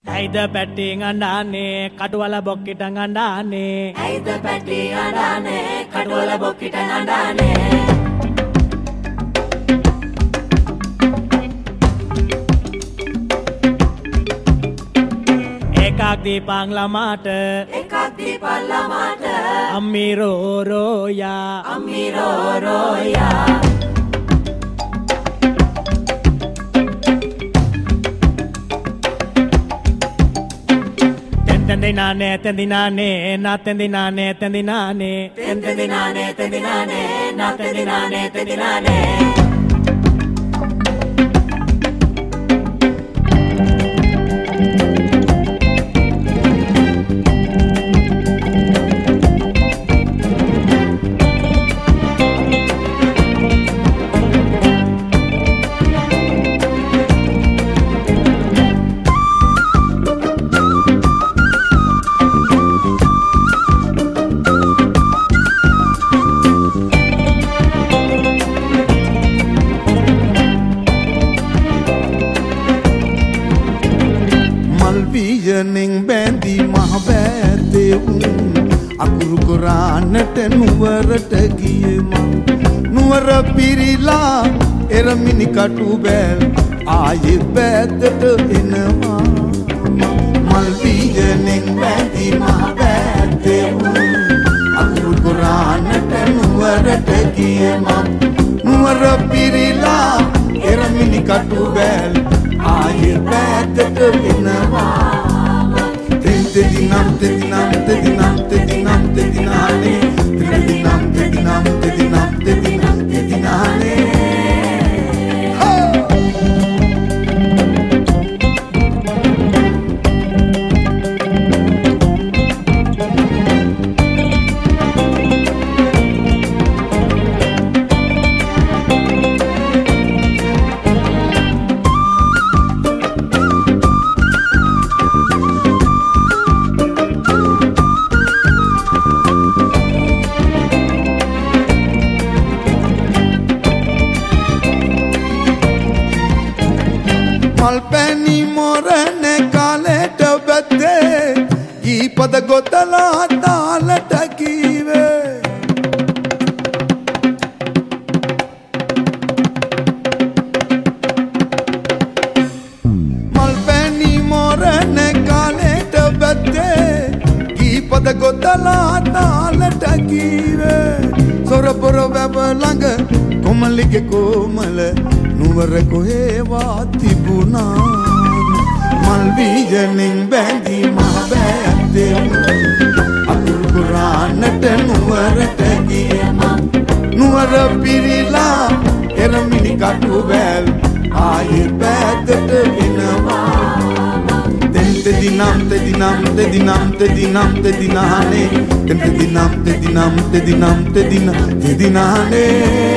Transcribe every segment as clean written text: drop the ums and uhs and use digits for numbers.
ඇයිද පැටි අඬානේ කටුවල බොක්කිට අඬානේ ඇයිද පැටි අඬානේ කටුවල බොක්කිට අඬානේ එකක් දීපන් ළමාට අම්මි රෝයා තෙන්දිනානේ Ning bendi mahabete akuru Qur'anට නුවරට ගියේ මං නුවර පිරිලා එරමිනි කටු බැල් ආයේ බෑතට එනවා මල් බීජෙන් bendi mahabete akuru Qur'anට නුවරට ගියේ මං නුවර පිරිලා එරමිනි කටු බැල් ආයේ බෑතට එනවා Tedinam Malpeni morane kaleta bette Gipada gotala talata kive Malpeni morane kaleta bette Gipada gotala talata kive Sorapura babalanga komalige komala නුවර කොහෙවා තිබුණා මල් බීජෙන් බැඳි මහ බෑත්තේ අකුරු කුරානට නුවරට ගියේ මං නුවර පිරිලා එරමිනි කටු බැල් ආයේ බෑතට එනවා තෙදිනානේ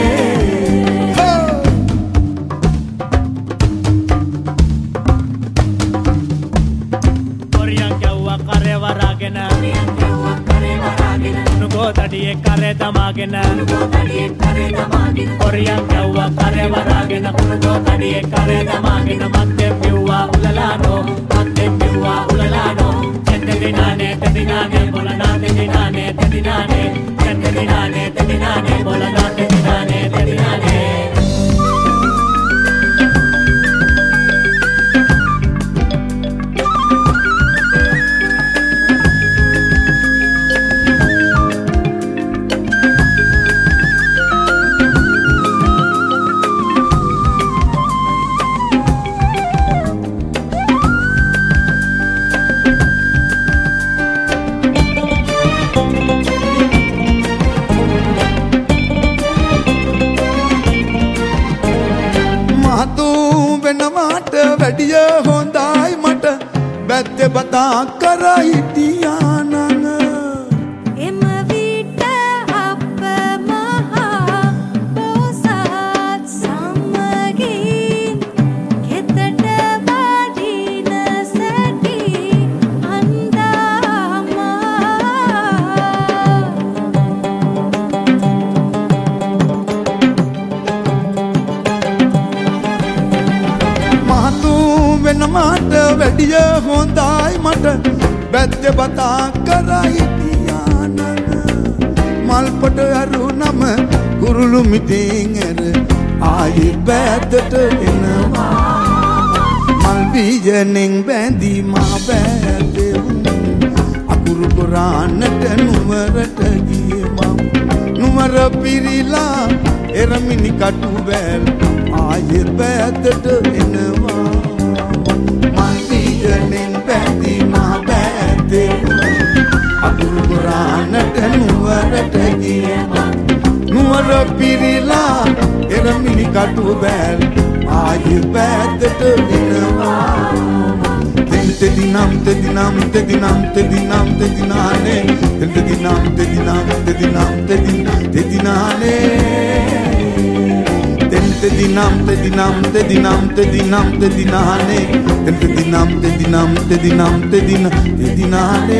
Tadiye kare damagena Oriyan kawwa kare waragena Kunugo tadiye kare damagena Matte piuwa ulalano Tedinane bolana tedinane bolana tedinane වැඩිය හොඳයි මට බැත්තේ බතා කර හිටියා නං එම විට අප මහා බෝසත් සමගින් කෙතට වඩින සැටි අන්දාමා මහතු වෙන මාට වැඩිය හොඳයි මට බැත්තේ බතා කර හිටියානන මල්පට ඇරුණම කුරුළු මිටින් ඇර ආයේ බෑතට එනවා මල් බීජෙන් බැඳී මා බෑතේ අකුරු කොරාන්නට නුවරට ගියේ මම නුවර පිරිලා එරමිනි කටු බෑල් ආයේ බෑතට එනවා මල් බීජෙන් බැඳී මා බෑතේ අකුරු කොරාන්නට නුවරට ගියේ මම නුවර පිරිලා එරමිනි කටු බෑල් ආයේ බෑතට එනවා Tedinam tedinam tedinam tedinam tedinane tedinam tedinam tedinam tedinane tedinam tedinam tedinam tedinam tedinane tedinam tedinam tedinam tedinane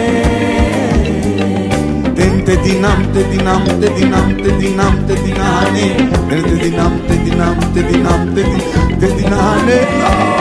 tedinam tedinam tedinam tedinam tedinane tedinam tedinam tedinam tedinane